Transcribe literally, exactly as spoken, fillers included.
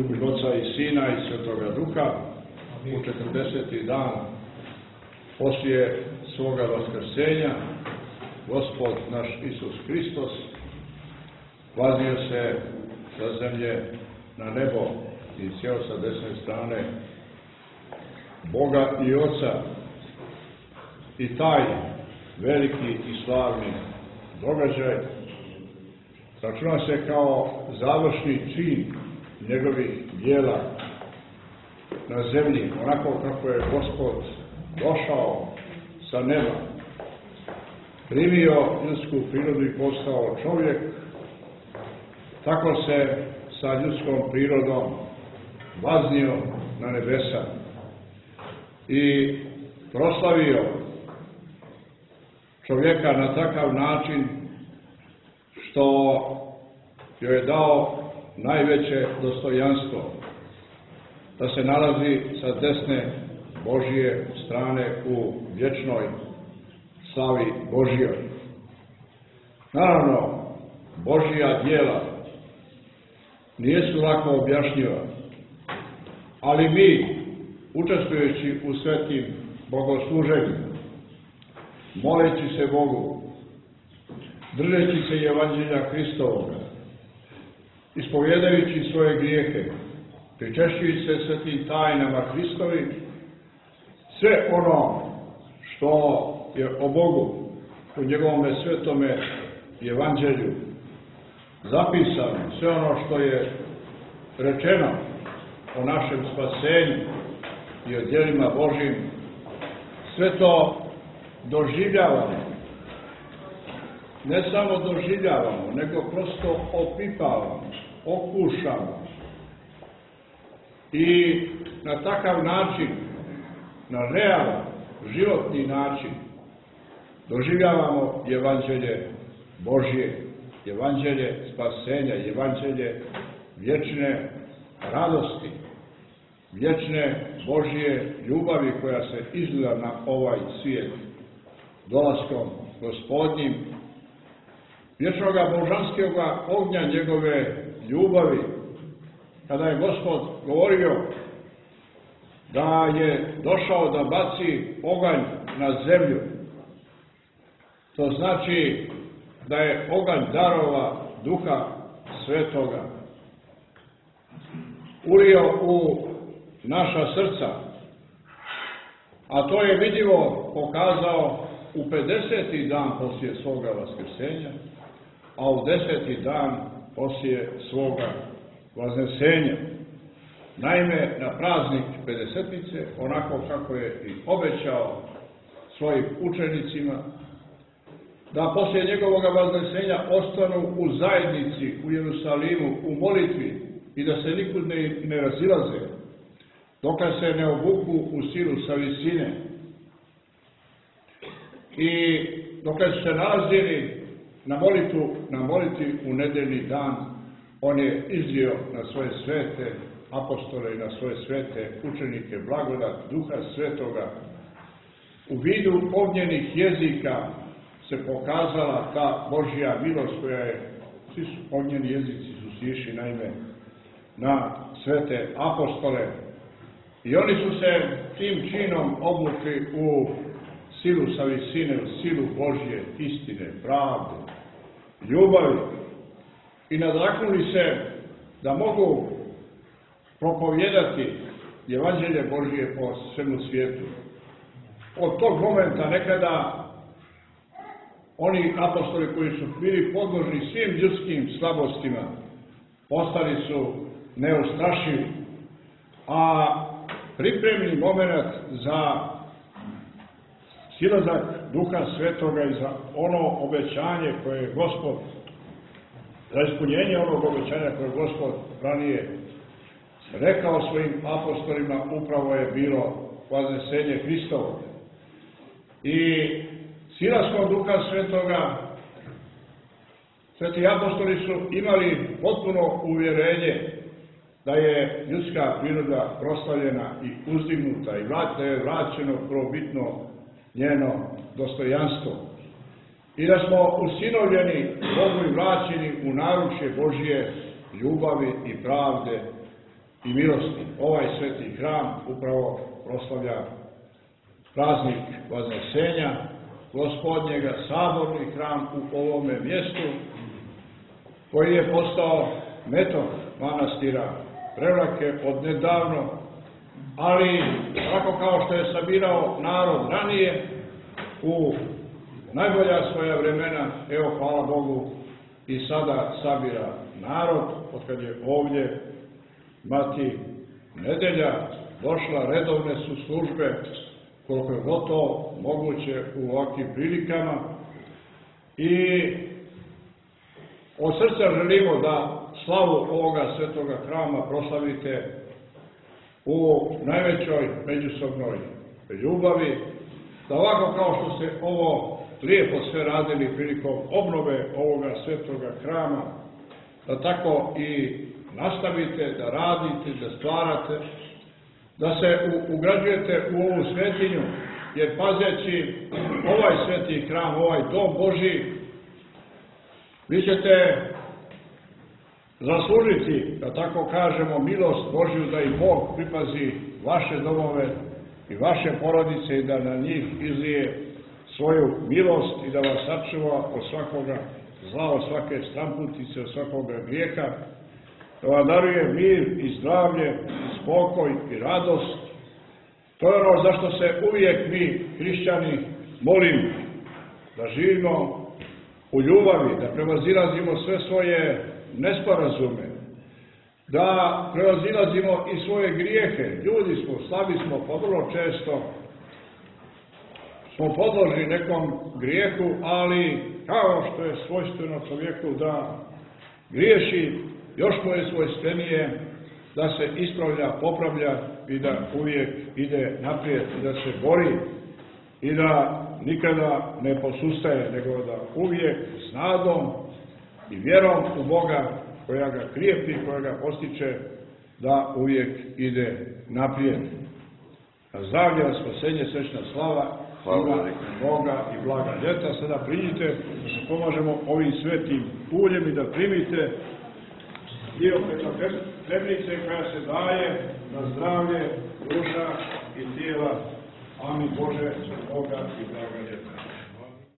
ime Oca i Sina i Svetoga Duha, u četrdeseti dan poslije svoga vaskrsenja, Gospod naš Isus Hristos vaznio se sa zemlje na nebo i sjeo sa desne strane Boga i Oca. I taj veliki i slavni događaj računa se kao završni čin njegovih djela na zemlji, onako kako je Gospod došao sa neba, primio ljudsku prirodu i postao čovjek, tako se sa ljudskom prirodom vaznio na nebesa i proslavio čovjeka na takav način što joj je dao najveće dostojanstvo, da se nalazi sa desne Božje strane u vječnoj slavi Božjoj. Naravno, Božja djela nisu lako objašnjiva, ali mi, učestvujući u svetim bogosluženjima, moleći se Bogu, držeći se Evanđelja Hristovoga, ispovjedajući svoje grijehe, pričešćujući se svetim tajnama Hristovim, sve ono što je o Bogu u njegovome svetome Evanđelju zapisano, sve ono što je rečeno o našem spasenju i o djelima Božjim, sve to doživljavamo. Ne samo doživljavamo, nego prosto opipavamo, okušamo. I na takav način, na realan, životni način, doživljavamo Evanđelje Božje, Evanđelje spasenja, Evanđelje vječne radosti, vječne Božje ljubavi koja se izlila na ovaj svijet dolaskom Gospodnjim, vječnoga božanskoga ognja njegove ljubavi, kada je Gospod govorio da je došao da baci oganj na zemlju. To znači da je oganj darova Duha Svetoga ulio u naša srca, a to je vidljivo pokazao u pedeseti dan poslije svoga vaskrsenja, a u deseti dan poslije svoga vaznesenja. Naime, na praznik Pedesetnice, onako kako je i obećao svojim učenicima, da poslije njegovog vaznesenja ostanu u zajednici u Jerusalimu, u molitvi i da se nikud ne, ne razilaze, dok se ne obuku u silu sa visine. I dok su se nalazili na molitvu, na molitvi u nedeljni dan, on je izlio na svoje svete apostole i na svoje svete učenike blagodat Duha Svetoga. U vidu ognjenih jezika se pokazala ta Božja milost koja je, svi su ognjeni jezici su sišli naime na svete apostole i oni su se tim činom obukli u silu sa visine, u silu Božje istine, pravde, ljubavi i nadaknuli se da mogu propovijedati Evanđelje Božje po svemu svijetu. Od tog momenta nekada oni apostoli koji su bili podložni svim ljudskim slabostima postali su neustrašivi, a pripremni moment za silazak Duha Svetoga i za ono obećanje koje je Gospod, za ispunjenje onog obećanja koje je Gospod ranije rekao svojim apostolima, upravo je bilo vaznesenje Hristovo. I silaskom Duha Svetoga sveti apostoli su imali potpuno uvjerenje da je ljudska priroda proslavljena i uzdignuta i da je vraćeno prvobitno njeno dostojanstvo. I da smo usinovljeni Bogu i vraćeni u naručje Božje ljubavi i pravde i milosti. Ovaj sveti hram upravo proslavlja praznik Vaznesenja Gospodnjega, saborni hram u ovome mjestu, koji je postao metom manastira Prevlake od nedavno, ali tako kao što je sabirao narod ranije u najbolja svoja vremena, evo hvala Bogu i sada sabira narod, otkad je ovdje Mati nedelja došla, redovne su službe, koliko je gotovo moguće u ovakvim prilikama, i od srca želimo da slavu ovoga svetoga hrama proslavite u najvećoj međusobnoj ljubavi, da ovako kao što ste ovo lijepo sve radili prilikom obnove ovoga svetoga hrama, da tako i nastavite da radite, da stvarate, da se ugrađujete u ovu svetinju, jer pazeći ovaj sveti hram, ovaj dom Božji, vi ćete zaslužiti, da tako kažemo, milost Božju, da i Bog pripazi vaše domove i vaše porodice i da na njih izlije svoju milost i da vas sačuva od svakoga zla, od svake stramputice, od svakoga grijeha, da vam daruje mir i zdravlje, i spokoj i radost. To je ono zašto se uvijek mi, hrišćani, molimo, da živimo u ljubavi, da prevazilazimo sve svoje nesporazume, da prevazilazimo i svoje grijehe. Ljudi smo, slabi smo, pa vrlo često smo podložni nekom grijehu, ali kao što je svojstveno čovjeku da griješi, još mu je svojstvenije da se ispravlja, popravlja i da uvijek ide naprijed i da se bori i da nikada ne posustaje, nego da uvijek s nadom i vjerom u Boga koja ga krijepi, koja ga postiče, da uvijek ide naprijed. Na zdravlje, na spasenje, srećna slava, hvala Boga i blaga ljeta. Sada priđite da se pomažemo ovim svetim uljem i da primite dio petokrebnice koja se daje na zdravlje duša i tijela. Amin Bože, Boga i blaga ljeta.